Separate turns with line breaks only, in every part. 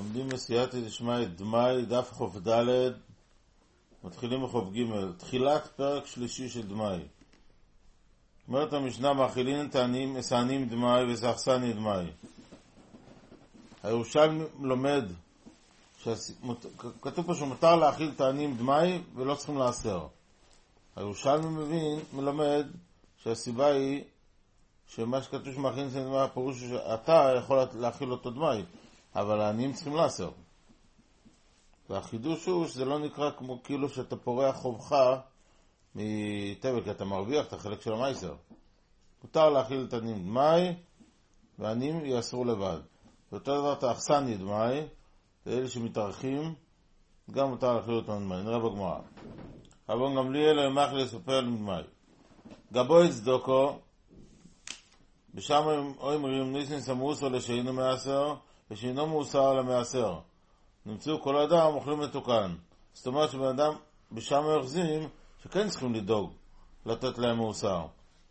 לומדים בסייעתא דשמיא דמאי, דף חוף ד', מתחילים בחוף ג', תחילת פרק שלישי של דמאי. אומרת המשנה, מאכילין תעניים, מסענים דמאי וסחסני דמאי. הירושלמי לומד, כתוב פה שמותר להאכיל תעניים דמאי ולא צריכים לאסר. הירושלמי מלמד שהסיבה היא שמה שכתוב שמאכילין תעניים דמאי, הפירוש שאתה יכול להאכיל אותו דמאי, אבל העניים צריכים לאסר. והחידוש הוא שזה לא נקרא כמו כאילו שאתה פורח חובך מטבל, כי אתה מרוויח את החלק של המייסר. מותר להאכיל את העניים דמאי, והעניים יאסרו לבד. ואותו דבר את האכסני דמאי, ואלה שמתארחים, גם מותר להאכיל אותם דמאי. נראה בגמרא. אבל גם לי אלא ימאכיל לספר דמאי. גבוי צדוקו, בשם אומרים ניסן סמוסו לשאינו מאסר, ושאינו מאוסר למאסר. נמצאו כל אדם אוכלים מתוקן. זאת אומרת שבן אדם בשם היוחזים שכן צריכים לדאוג לתת להם מאוסר.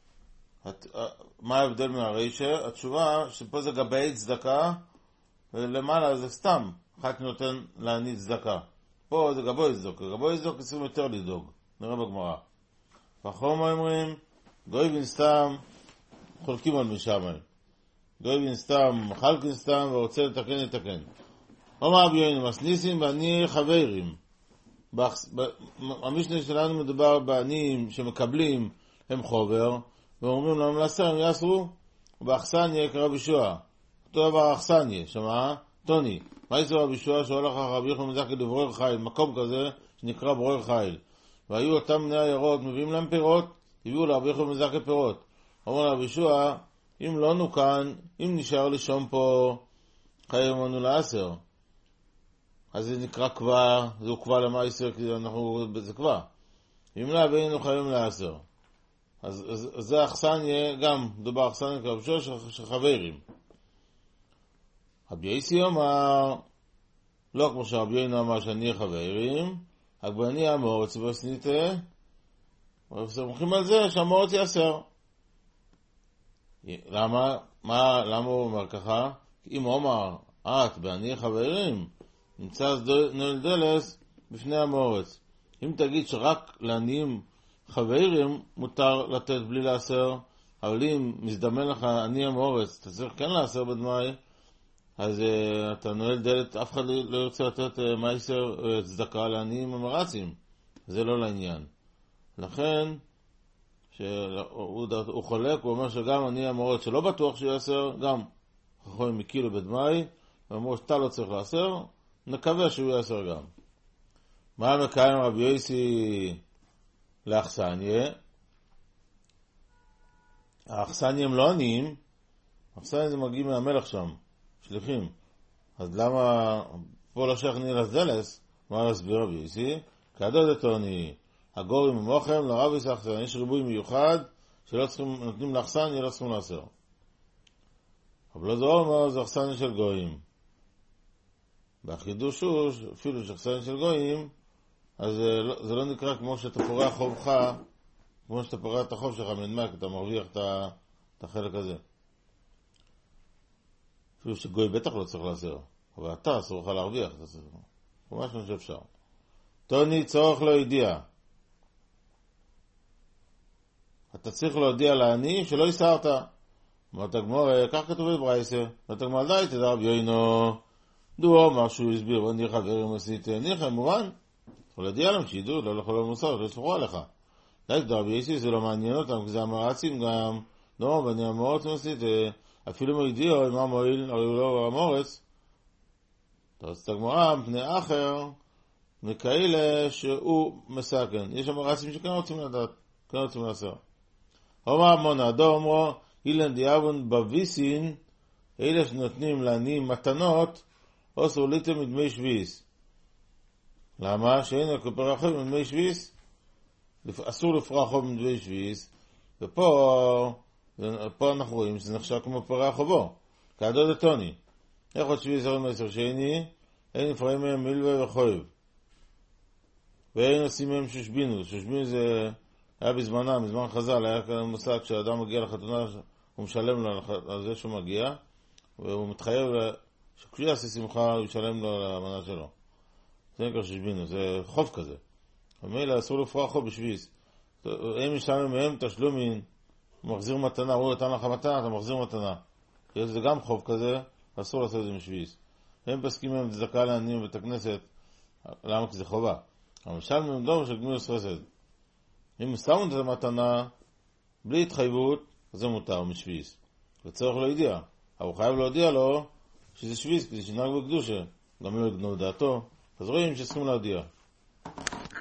מה ההבדל מהרישה? התשובה שפה זה גבי צדקה, ולמעלה זה סתם ח"כ נותן לעני צדקה. פה זה גבוי צדוקה. גבוי צדוקה צריכים יותר לדאוג. נראה בגמרא. וחום אומרים גוי בן סתם חולקים על משמיים. גוי בן סתם חלקין סתם ורוצה לתקן לתקן. אומר אבינו מסניסים ואני חברים. המשנה שלנו מדובר בעניים שמקבלים הם חובר ואומרים להם לעשר הם יעשו, ובאכסניה כרבי שועה. אותו דבר האכסניה, שמה? טוני. מה יעשו רבי שועה שהולך רבי יחנן מזכי לברור חיל, מקום כזה שנקרא ברור חיל. והיו אותם בני עיירות, מביאים להם פירות, הביאו לרבי יחנן מזכי פירות. אומר רבי שועה, אם לא נוקן, אם נשאר לישון פה, חייב לנו לעשר. אז זה נקרא קבע, זהו קבע למייסר, כי אנחנו בזה קבע. אם לא, היינו חייבים לעשר. אז זה אכסניה, גם דובר אכסניה כרבשו של חברים. רבי יוסי אמר, לא כמו שרבי יוסי אמר שאני חברים, הגבני המורץ בסניתה, וסמכים על זה שהמורץ יעשר. למה הוא אומר ככה? אם הוא אמר, את ואני חברים, נמצא נועל דלס בפני המורץ. אם תגיד שרק לעניים חברים מותר לתת בלי לעשר, אבל אם מזדמן לך עני המורץ, אתה צריך כן לעשר בדמאי, אז אתה נועל דלת, אף אחד לא ירצה לתת מייסר צדקה לעניים המרצים. זה לא לעניין. לכן, שהוא חולק, הוא אומר שגם עני המורץ שלא בטוח שיעשר, גם חכמים מקילו בדמאי, ואמרו שאתה לא צריך לעשר, נקווה שהוא יעשר גם. מה מקיים רבי יוסי לאכסניה? האכסניה הם לא עניים, האכסניה זה מגיעים מהמלך שם, שליחים. אז למה פה לא שייך נילס דלס? מה להסביר רבי יוסי? כעדוד עני, הגורים ומוכם לרב יוסי האכסניה. יש ריבוי מיוחד שלא צריכים, נותנים לאכסניה, לא צריכים לעשר. אבל לא זה אומר, זה אכסניה של גויים. והחידוש הוא, אפילו שאכסניה של גויים, אז זה לא נקרא כמו שאתה פורח חובך, כמו שאתה פורח את החוב שלך מנמק, אתה מרוויח את החלק הזה. אפילו שגוי בטח לא צריך לעשר, אבל אתה אסור לך להרוויח, הוא משהו שאפשר. טוני צורך לא ידיע. אתה צריך להודיע לעני שלא יסרת. אמרת גמור, כך כתוב בברייסה. אמרת גמור, די, תדע רבי יוינו. דו אמר שהוא הסביר, ואני חברים עשית ניחם, מובן. יכול להודיע להם שידעו, לא לכל המוסר, לא יסלחו עליך. די, תדע רבי יוסי, זה לא מעניין אותם, כי זה המרצים גם. לא, ואני המורץ עשית, אפילו מוידיעו, אם המועיל, הרי הוא לא המורץ. אתה רוצה גמורה, מפני אחר, מכאלה שהוא מסכן. יש המרצים שכן רוצים לדעת, כן רוצים לעשר. אומר מונה, דו אומרו, אילן דיאבון בוויסין, אלה שנותנים לעניים מתנות, אוסר ליתם מדמי שביס. למה? שאין כפרח חוב מדמי שביס, אסור לפרח חוב מדמי שביס, ופה אנחנו רואים שזה נחשב כמו פרח חובו, כעדוד עטוני. איך עוד שביס הרי מסר שני, אין נפרעים מהם מלווה וחוב. ואין עושים מהם שושבינו. שושבינו זה היה בזמנם, בזמן חז"ל, היה כאן מושג כשאדם מגיע לחתונה, הוא משלם לו על זה שהוא מגיע, והוא מתחייב שכשהוא יעשה שמחה הוא ישלם לו על המנה שלו. זה נקרא ששבינו, זה חוב כזה. המילא אסור לפרוע חוב בשביס. הם ישלם מהם תשלומין, הוא מחזיר מתנה, הוא נתן לך מתנה, אתה מחזיר מתנה. זה גם חוב כזה, אסור לעשות את זה משביס. הם פסקים מהם צדקה לעניים בבית הכנסת, למה? כי זה חובה. אבל משלם מהם דום של גמילות חסד. אם הוא שם את המתנה בלי התחייבות, אז זה מותר משביס. וצריך להודיע. אבל הוא חייב להודיע לו שזה שביס, כדי שנהג בקדושה. גם לא יגנוב דעתו. אז רואים שצריכים להודיע.